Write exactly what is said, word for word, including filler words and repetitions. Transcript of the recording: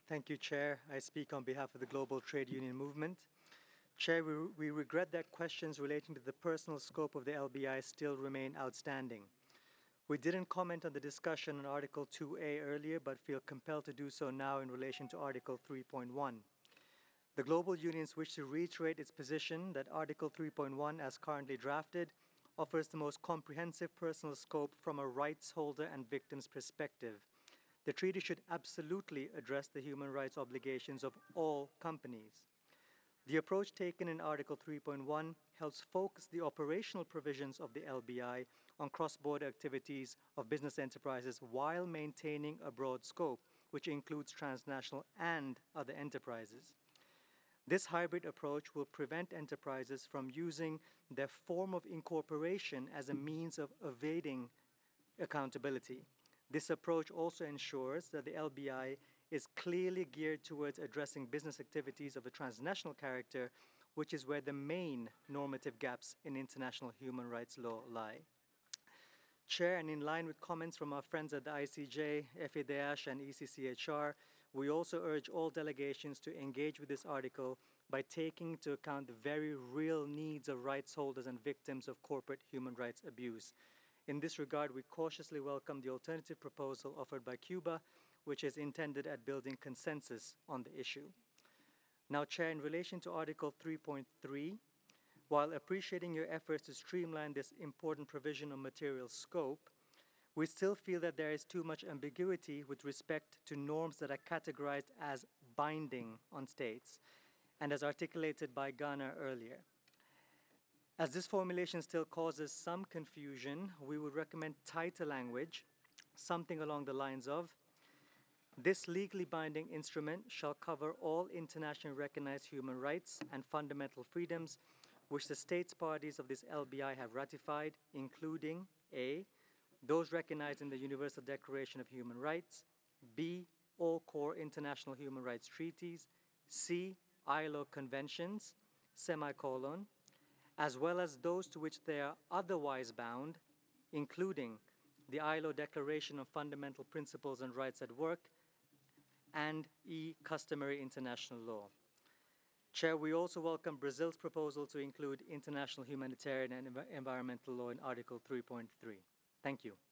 Thank you, Chair. I speak on behalf of the Global Trade Union Movement. Chair, we, we regret that questions relating to the personal scope of the L B I still remain outstanding. We didn't comment on the discussion on Article two A earlier, but feel compelled to do so now in relation to Article three point one. The global unions wish to reiterate its position that Article three point one, as currently drafted, offers the most comprehensive personal scope from a rights holder and victim's perspective. The treaty should absolutely address the human rights obligations of all companies. The approach taken in Article three point one helps focus the operational provisions of the L B I on cross-border activities of business enterprises while maintaining a broad scope, which includes transnational and other enterprises. This hybrid approach will prevent enterprises from using their form of incorporation as a means of evading accountability. This approach also ensures that the L B I is clearly geared towards addressing business activities of a transnational character, which is where the main normative gaps in international human rights law lie. Chair, and in line with comments from our friends at the I C J, F A D H, and E C C H R, we also urge all delegations to engage with this article by taking into account the very real needs of rights holders and victims of corporate human rights abuse. In this regard, we cautiously welcome the alternative proposal offered by Cuba, which is intended at building consensus on the issue. Now, Chair, in relation to Article three point three, while appreciating your efforts to streamline this important provision of material scope, we still feel that there is too much ambiguity with respect to norms that are categorized as binding on states, and as articulated by Ghana earlier. As this formulation still causes some confusion, we would recommend tighter language, something along the lines of, this legally binding instrument shall cover all internationally recognized human rights and fundamental freedoms which the states parties of this L B I have ratified, including A, those recognized in the Universal Declaration of Human Rights, B, all core international human rights treaties, C, I L O conventions, semicolon, as well as those to which they are otherwise bound, including the I L O Declaration on Fundamental Principles and Rights at Work, and E, customary international law. Chair, we also welcome Brazil's proposal to include international humanitarian and env environmental law in Article three point three. Thank you.